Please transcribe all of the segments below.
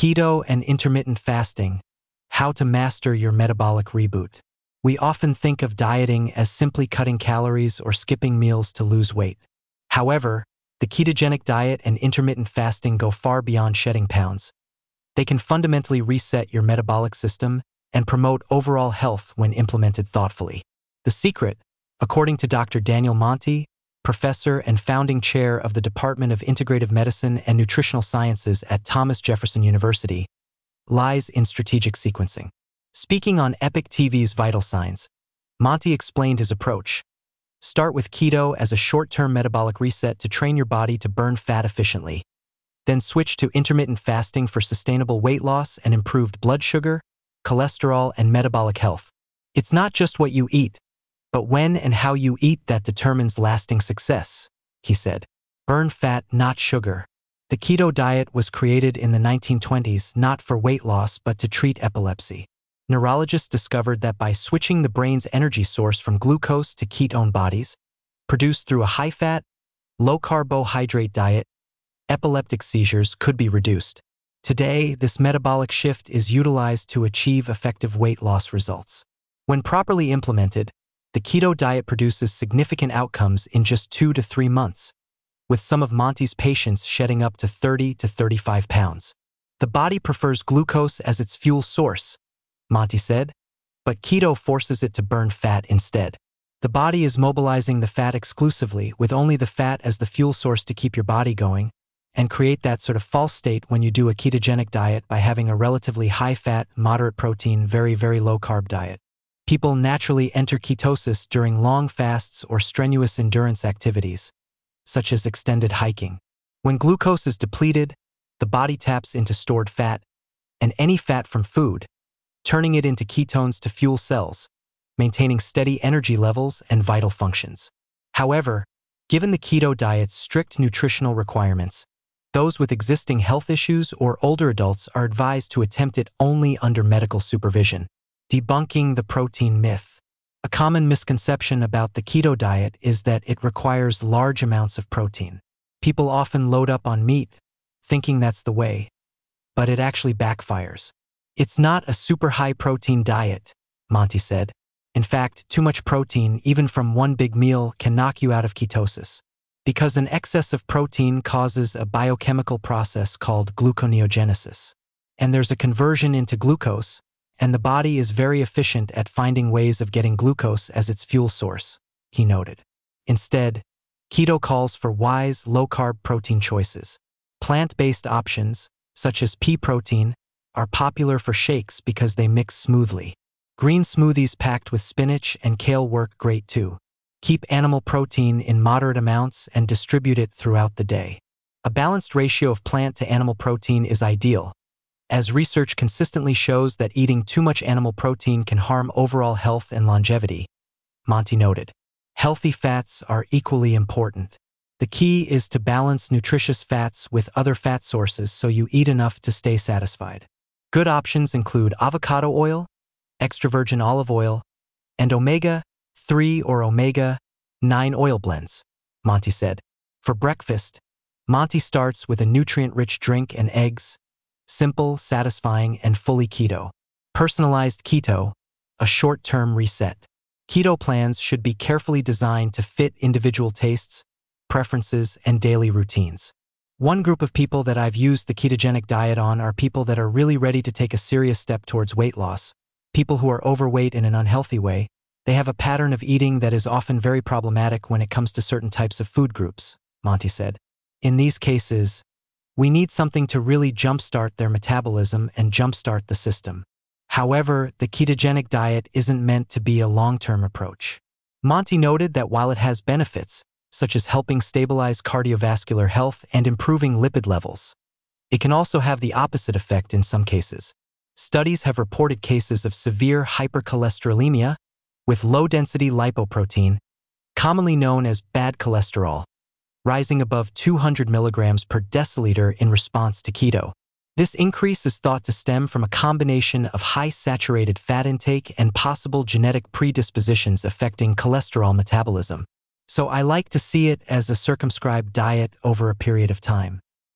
Keto and intermittent fasting, how to master your metabolic reboot. We often think of dieting as simply cutting calories or skipping meals to lose weight. However, the ketogenic diet and intermittent fasting go far beyond shedding pounds. They can fundamentally reset your metabolic system and promote overall health when implemented thoughtfully. The secret, according to Dr. Daniel Monti, professor and founding chair of the Department of Integrative Medicine and Nutritional Sciences at Thomas Jefferson University, lies in strategic sequencing. Speaking on Epic TV's Vital Signs, Monti explained his approach. Start with keto as a short-term metabolic reset to train your body to burn fat efficiently. Then switch to intermittent fasting for sustainable weight loss and improved blood sugar, cholesterol, and metabolic health. It's not just what you eat, but when and how you eat that determines lasting success, he said. Burn fat, not sugar. The keto diet was created in the 1920s not for weight loss but to treat epilepsy. Neurologists discovered that by switching the brain's energy source from glucose to ketone bodies, produced through a high-fat, low-carbohydrate diet, epileptic seizures could be reduced. Today, this metabolic shift is utilized to achieve effective weight loss results. When properly implemented, the keto diet produces significant outcomes in just 2 to 3 months, with some of Monti's patients shedding up to 30 to 35 pounds. The body prefers glucose as its fuel source, Monti said, but keto forces it to burn fat instead. The body is mobilizing the fat exclusively with only the fat as the fuel source to keep your body going, and create that sort of false state when you do a ketogenic diet by having a relatively high-fat, moderate-protein, very, very low-carb diet. People naturally enter ketosis during long fasts or strenuous endurance activities, such as extended hiking. When glucose is depleted, the body taps into stored fat, and any fat from food, turning it into ketones to fuel cells, maintaining steady energy levels and vital functions. However, given the keto diet's strict nutritional requirements, those with existing health issues or older adults are advised to attempt it only under medical supervision. Debunking the protein myth. A common misconception about the keto diet is that it requires large amounts of protein. People often load up on meat, thinking that's the way, but it actually backfires. It's not a super high protein diet, Monti said. In fact, too much protein, even from one big meal, can knock you out of ketosis. Because an excess of protein causes a biochemical process called gluconeogenesis. And there's a conversion into glucose, and the body is very efficient at finding ways of getting glucose as its fuel source, he noted. Instead, keto calls for wise, low-carb protein choices. Plant-based options, such as pea protein, are popular for shakes because they mix smoothly. Green smoothies packed with spinach and kale work great too. Keep animal protein in moderate amounts and distribute it throughout the day. A balanced ratio of plant to animal protein is ideal, as research consistently shows that eating too much animal protein can harm overall health and longevity, Monti noted. Healthy fats are equally important. The key is to balance nutritious fats with other fat sources so you eat enough to stay satisfied. Good options include avocado oil, extra virgin olive oil, and omega-3 or omega-9 oil blends, Monti said. For breakfast, Monti starts with a nutrient-rich drink and eggs, simple, satisfying, and fully keto. Personalized keto, a short-term reset. Keto plans should be carefully designed to fit individual tastes, preferences, and daily routines. One group of people that I've used the ketogenic diet on are people that are really ready to take a serious step towards weight loss, people who are overweight in an unhealthy way. They have a pattern of eating that is often very problematic when it comes to certain types of food groups, Monti said. In these cases, we need something to really jumpstart their metabolism and jumpstart the system. However, the ketogenic diet isn't meant to be a long-term approach. Monti noted that while it has benefits, such as helping stabilize cardiovascular health and improving lipid levels, it can also have the opposite effect in some cases. Studies have reported cases of severe hypercholesterolemia with low-density lipoprotein, commonly known as bad cholesterol, rising above 200 milligrams per deciliter in response to keto. This increase is thought to stem from a combination of high saturated fat intake and possible genetic predispositions affecting cholesterol metabolism. So I like to see it as a circumscribed diet over a period of time.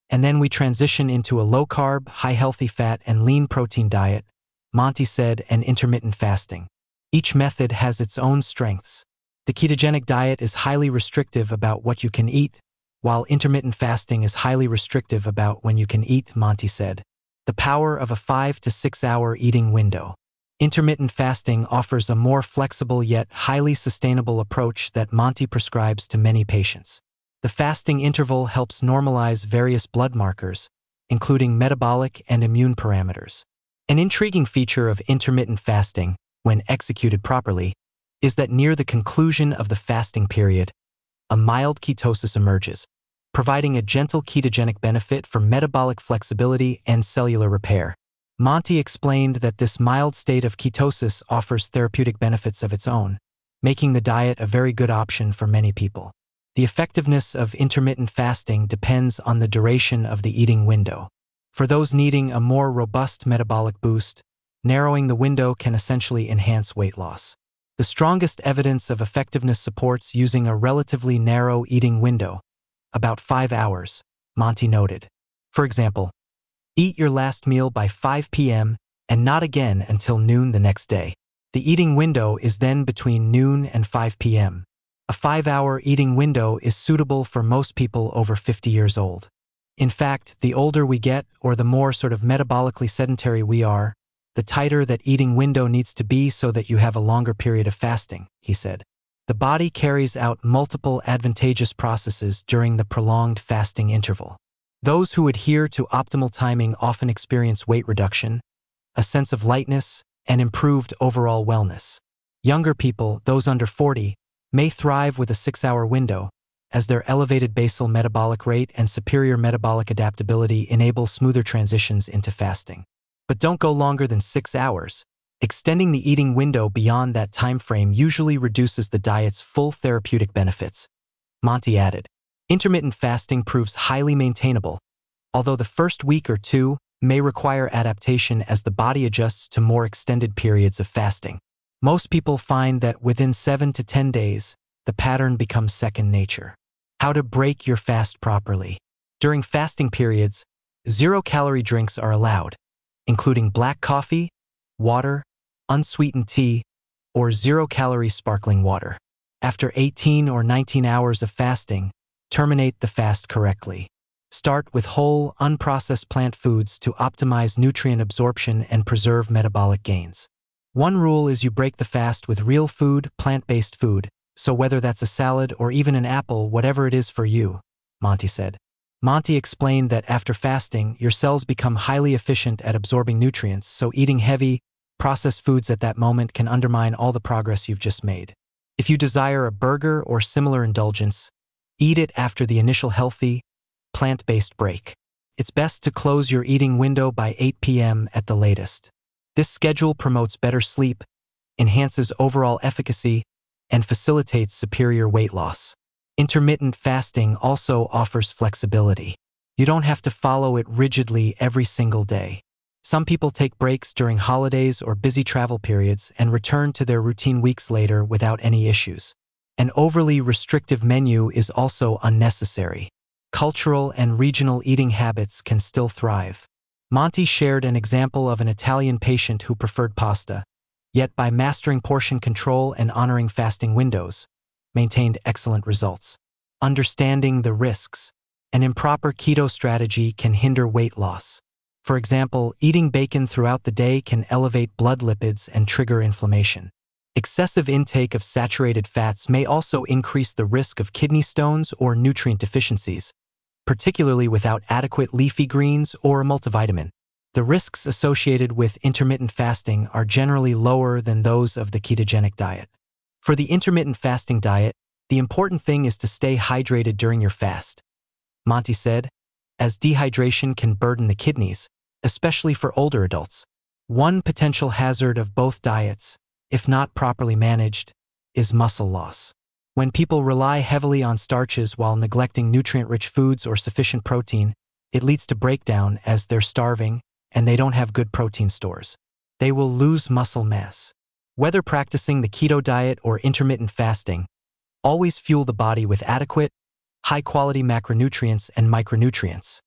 And then we transition into a low-carb, high-healthy fat and lean protein diet, Monty said, and intermittent fasting. Each method has its own strengths. The ketogenic diet is highly restrictive about what you can eat, while intermittent fasting is highly restrictive about when you can eat, Monty said. The power of a 5 to 6 hour eating window. Intermittent fasting offers a more flexible yet highly sustainable approach that Monty prescribes to many patients. The fasting interval helps normalize various blood markers, including metabolic and immune parameters. An intriguing feature of intermittent fasting, when executed properly, is that near the conclusion of the fasting period, a mild ketosis emerges, providing a gentle ketogenic benefit for metabolic flexibility and cellular repair. Monty explained that this mild state of ketosis offers therapeutic benefits of its own, making the diet a very good option for many people. The effectiveness of intermittent fasting depends on the duration of the eating window. For those needing a more robust metabolic boost, narrowing the window can essentially enhance weight loss. The strongest evidence of effectiveness supports using a relatively narrow eating window, about 5 hours, Monty noted. For example, eat your last meal by 5 p.m. and not again until noon the next day. The eating window is then between noon and 5 p.m. A 5-hour eating window is suitable for most people over 50 years old. In fact, the older we get, or the more sort of metabolically sedentary we are, the tighter that eating window needs to be so that you have a longer period of fasting, he said. The body carries out multiple advantageous processes during the prolonged fasting interval. Those who adhere to optimal timing often experience weight reduction, a sense of lightness, and improved overall wellness. Younger people, those under 40, may thrive with a 6-hour window, as their elevated basal metabolic rate and superior metabolic adaptability enable smoother transitions into fasting. But don't go longer than 6 hours. Extending the eating window beyond that time frame usually reduces the diet's full therapeutic benefits, Monty added. Intermittent fasting proves highly maintainable, although the first week or two may require adaptation as the body adjusts to more extended periods of fasting. Most people find that within 7 to 10 days, the pattern becomes second nature. How to break your fast properly. During fasting periods, 0-calorie drinks are allowed, including black coffee, water, unsweetened tea, or 0-calorie sparkling water. After 18 or 19 hours of fasting, terminate the fast correctly. Start with whole, unprocessed plant foods to optimize nutrient absorption and preserve metabolic gains. One rule is you break the fast with real food, plant-based food, so whether that's a salad or even an apple, whatever it is for you, Monty said. Monty explained that after fasting, your cells become highly efficient at absorbing nutrients, so eating heavy, processed foods at that moment can undermine all the progress you've just made. If you desire a burger or similar indulgence, eat it after the initial healthy, plant-based break. It's best to close your eating window by 8 p.m. at the latest. This schedule promotes better sleep, enhances overall efficacy, and facilitates superior weight loss. Intermittent fasting also offers flexibility. You don't have to follow it rigidly every single day. Some people take breaks during holidays or busy travel periods and return to their routine weeks later without any issues. An overly restrictive menu is also unnecessary. Cultural and regional eating habits can still thrive. Monty shared an example of an Italian patient who preferred pasta, yet by mastering portion control and honoring fasting windows, maintained excellent results. Understanding the risks. An improper keto strategy can hinder weight loss. For example, eating bacon throughout the day can elevate blood lipids and trigger inflammation. Excessive intake of saturated fats may also increase the risk of kidney stones or nutrient deficiencies, particularly without adequate leafy greens or a multivitamin. The risks associated with intermittent fasting are generally lower than those of the ketogenic diet. For the intermittent fasting diet, the important thing is to stay hydrated during your fast, Monty said, as dehydration can burden the kidneys, especially for older adults. One potential hazard of both diets, if not properly managed, is muscle loss. When people rely heavily on starches while neglecting nutrient-rich foods or sufficient protein, it leads to breakdown as they're starving and they don't have good protein stores. They will lose muscle mass. Whether practicing the keto diet or intermittent fasting, always fuel the body with adequate, high-quality macronutrients and micronutrients.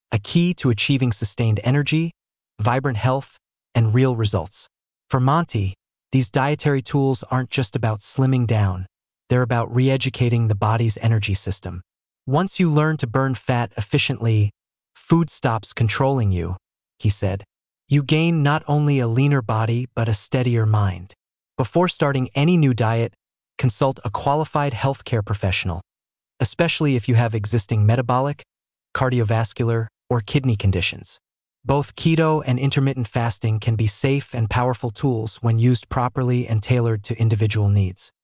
a key to achieving sustained energy, vibrant health, and real results. For Monty, these dietary tools aren't just about slimming down, they're about re-educating the body's energy system. Once you learn to burn fat efficiently, food stops controlling you, he said. You gain not only a leaner body but a steadier mind. Before starting any new diet, consult a qualified healthcare professional, especially if you have existing metabolic, cardiovascular, or kidney conditions. Both keto and intermittent fasting can be safe and powerful tools when used properly and tailored to individual needs.